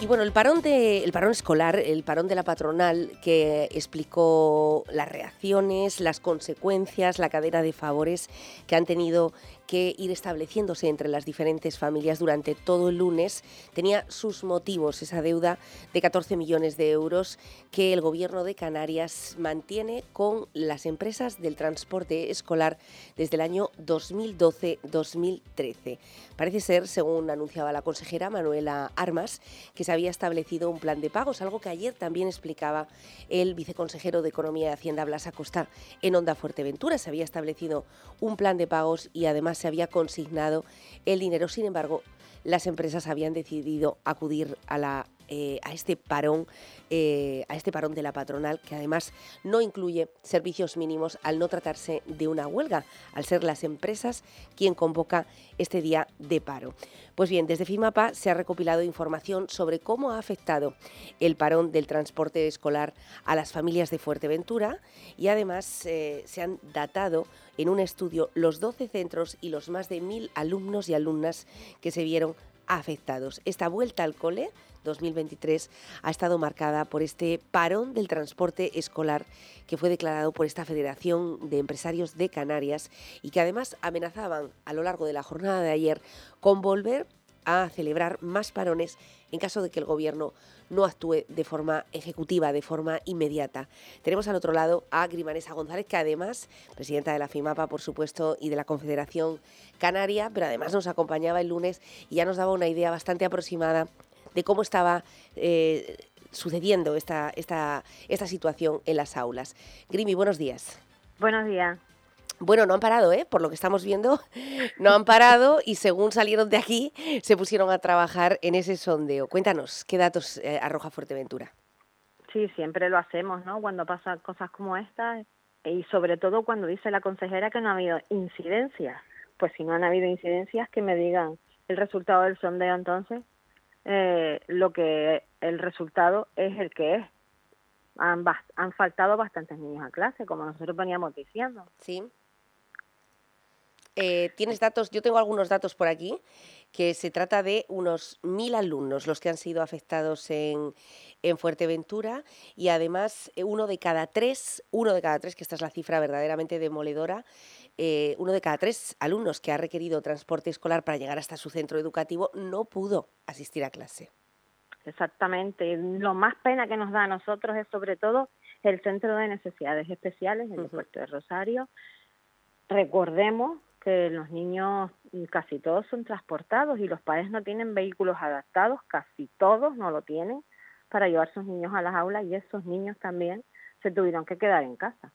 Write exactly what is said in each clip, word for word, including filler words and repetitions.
bueno, el parón de, el parón escolar, el parón de la patronal, que explicó las reacciones, las consecuencias, la cadena de favores que han tenido que ir estableciéndose entre las diferentes familias durante todo el lunes, tenía sus motivos, esa deuda de catorce millones de euros que el Gobierno de Canarias mantiene con las empresas del transporte escolar desde el año dos mil doce dos mil trece. Parece ser, según anunciaba la consejera Manuela Armas, que se había establecido un plan de pagos, algo que ayer también explicaba el viceconsejero de Economía y Hacienda, Blas Acosta, en Onda Fuerteventura. Se había establecido un plan de pagos y además se había consignado el dinero. Sin embargo, las empresas habían decidido acudir a la Eh, a este parón, eh, a este parón de la patronal, que además no incluye servicios mínimos al no tratarse de una huelga, al ser las empresas quien convoca este día de paro. Pues bien, desde FIMAPA se ha recopilado información sobre cómo ha afectado el parón del transporte escolar a las familias de Fuerteventura y además eh, se han datado en un estudio los doce centros y los más de mil alumnos y alumnas que se vieron afectados. Esta vuelta al cole dos mil veintitrés ha estado marcada por este parón del transporte escolar que fue declarado por esta Federación de Empresarios de Canarias y que además amenazaban a lo largo de la jornada de ayer con volver a celebrar más parones en caso de que el Gobierno no actúe de forma ejecutiva, de forma inmediata. Tenemos al otro lado a Grimanesa González, que además, presidenta de la FIMAPA, por supuesto, y de la Confederación Canaria, pero además nos acompañaba el lunes y ya nos daba una idea bastante aproximada de cómo estaba eh, sucediendo esta, esta, esta situación en las aulas. Grimi, buenos días. Buenos días. Bueno, no han parado, ¿eh? Por lo que estamos viendo, no han parado y según salieron de aquí se pusieron a trabajar en ese sondeo. Cuéntanos, ¿qué datos eh, arroja Fuerteventura? Sí, siempre lo hacemos, ¿no? Cuando pasan cosas como estas y sobre todo cuando dice la consejera que no ha habido incidencias. Pues si no han habido incidencias, que me digan el resultado del sondeo entonces. Eh, lo que el resultado es el que es. Han, han faltado bastantes niños a clase, como nosotros veníamos diciendo. Sí. Eh, ¿Tienes datos? Yo tengo algunos datos por aquí, que se trata de unos mil alumnos los que han sido afectados en, en Fuerteventura y además uno de cada tres, uno de cada tres, que esta es la cifra verdaderamente demoledora, eh, uno de cada tres alumnos que ha requerido transporte escolar para llegar hasta su centro educativo no pudo asistir a clase. Exactamente. Lo más pena que nos da a nosotros es sobre todo el Centro de Necesidades Especiales, el de Puerto de Rosario. Recordemos que los niños casi todos son transportados y los padres no tienen vehículos adaptados, casi todos no lo tienen, para llevar a sus niños a las aulas y esos niños también se tuvieron que quedar en casa.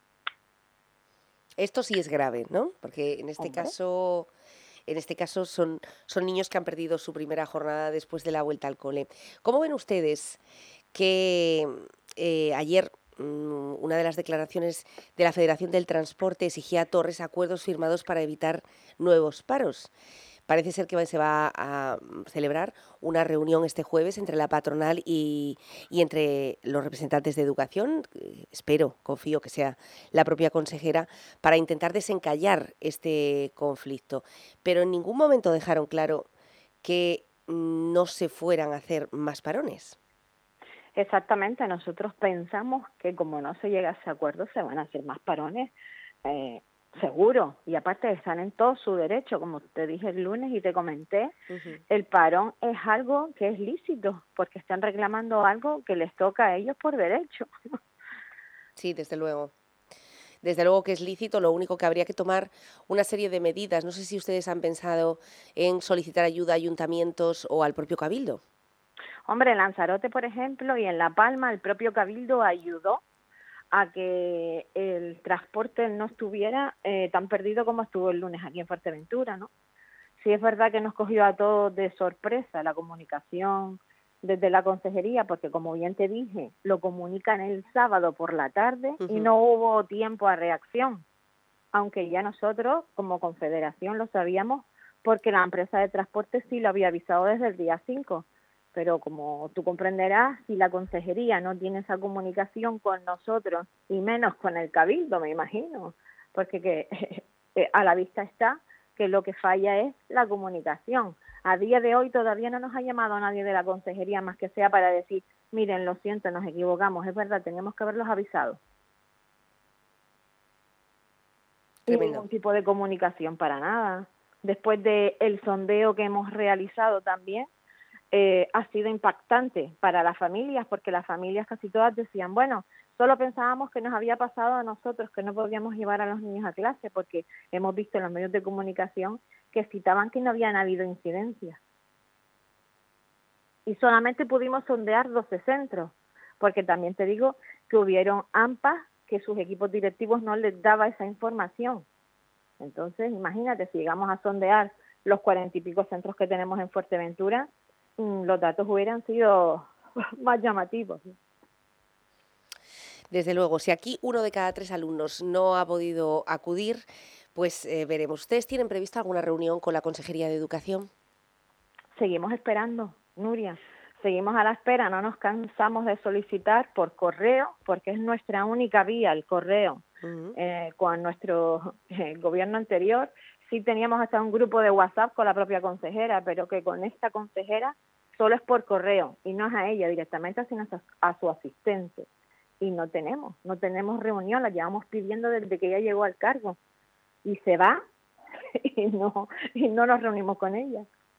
Esto sí es grave, ¿no? Porque en este Hombre. caso... En este caso son, son niños que han perdido su primera jornada después de la vuelta al cole. ¿Cómo ven ustedes que eh, ayer mmm, una de las declaraciones de la Federación del Transporte exigía a Torres acuerdos firmados para evitar nuevos paros? Parece ser que se va a celebrar una reunión este jueves entre la patronal y, y entre los representantes de educación, espero, confío que sea la propia consejera, para intentar desencallar este conflicto. Pero en ningún momento dejaron claro que no se fueran a hacer más parones. Exactamente, nosotros pensamos que como no se llega a ese acuerdo se van a hacer más parones, eh, seguro, y aparte están en todo su derecho, como te dije el lunes y te comenté, uh-huh. El parón es algo que es lícito, porque están reclamando algo que les toca a ellos por derecho. Sí, desde luego. Desde luego que es lícito, lo único que habría que tomar una serie de medidas. No sé si ustedes han pensado en solicitar ayuda a ayuntamientos o al propio Cabildo. Hombre, en Lanzarote, por ejemplo, y en La Palma, el propio Cabildo ayudó a que el transporte no estuviera eh, tan perdido como estuvo el lunes aquí en Fuerteventura, ¿no? Sí es verdad que nos cogió a todos de sorpresa la comunicación desde la consejería, porque como bien te dije, lo comunican el sábado por la tarde uh-huh. y no hubo tiempo a reacción, aunque ya nosotros como confederación lo sabíamos porque la empresa de transporte sí lo había avisado desde el día cinco. Pero como tú comprenderás, si la consejería no tiene esa comunicación con nosotros, y menos con el Cabildo, me imagino, porque que, eh, a la vista está que lo que falla es la comunicación. A día de hoy todavía no nos ha llamado nadie de la consejería, más que sea para decir, miren, lo siento, nos equivocamos, es verdad, tenemos que haberlos avisado. Tremendo. Y ningún tipo de comunicación para nada. Después del sondeo que hemos realizado también, eh, ha sido impactante para las familias, porque las familias casi todas decían, bueno, solo pensábamos que nos había pasado a nosotros, que no podíamos llevar a los niños a clase, porque hemos visto en los medios de comunicación que citaban que no habían habido incidencias. Y solamente pudimos sondear doce centros, porque también te digo que hubieron A M P As que sus equipos directivos no les daba esa información. Entonces, imagínate, si llegamos a sondear los cuarenta y pico centros que tenemos en Fuerteventura, los datos hubieran sido más llamativos. Desde luego, si aquí uno de cada tres alumnos no ha podido acudir, pues eh, veremos. ¿Ustedes tienen prevista alguna reunión con la Consejería de Educación? Seguimos esperando, Nuria. Seguimos a la espera, no nos cansamos de solicitar por correo, porque es nuestra única vía, el correo. Uh-huh. eh, con nuestro eh, gobierno anterior sí teníamos hasta un grupo de WhatsApp con la propia consejera, pero que con esta consejera solo es por correo, y no es a ella directamente, sino a, a su asistente. Y no tenemos, no tenemos reunión, la llevamos pidiendo desde que ella llegó al cargo. Y se va y no, y no nos reunimos con ella.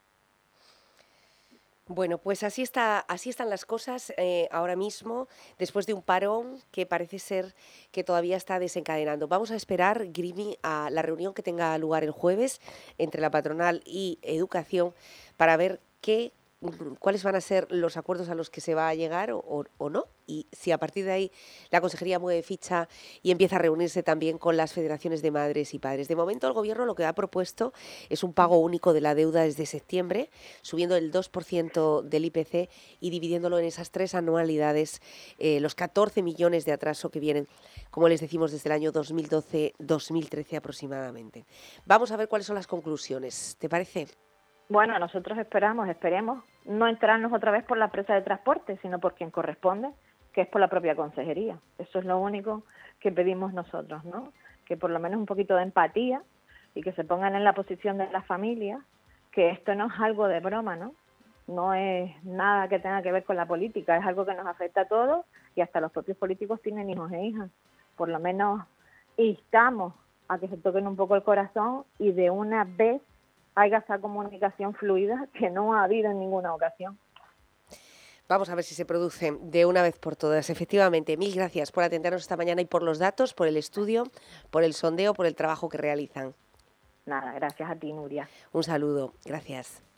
Bueno, pues así está, así están las cosas eh, ahora mismo, después de un parón que parece ser que todavía está desencadenando. Vamos a esperar, Grimi, a la reunión que tenga lugar el jueves entre la patronal y Educación para ver qué, cuáles van a ser los acuerdos a los que se va a llegar o, o, o no, y si a partir de ahí la Consejería mueve ficha y empieza a reunirse también con las federaciones de madres y padres. De momento el Gobierno lo que ha propuesto es un pago único de la deuda desde septiembre, subiendo el dos por ciento del I P C y dividiéndolo en esas tres anualidades, eh, los catorce millones de atraso que vienen, como les decimos, desde el año dos mil doce dos mil trece aproximadamente. Vamos a ver cuáles son las conclusiones, ¿te parece? Bueno, nosotros esperamos, esperemos no entrarnos otra vez por la empresa de transporte, sino por quien corresponde, que es por la propia consejería. Eso es lo único que pedimos nosotros, ¿no? Que por lo menos un poquito de empatía y que se pongan en la posición de las familias, que esto no es algo de broma, ¿no? No es nada que tenga que ver con la política, es algo que nos afecta a todos y hasta los propios políticos tienen hijos e hijas. Por lo menos instamos a que se toquen un poco el corazón y de una vez haya esa comunicación fluida que no ha habido en ninguna ocasión. Vamos a ver si se produce de una vez por todas. Efectivamente, mil gracias por atendernos esta mañana y por los datos, por el estudio, por el sondeo, por el trabajo que realizan. Nada, gracias a ti, Nuria. Un saludo, gracias.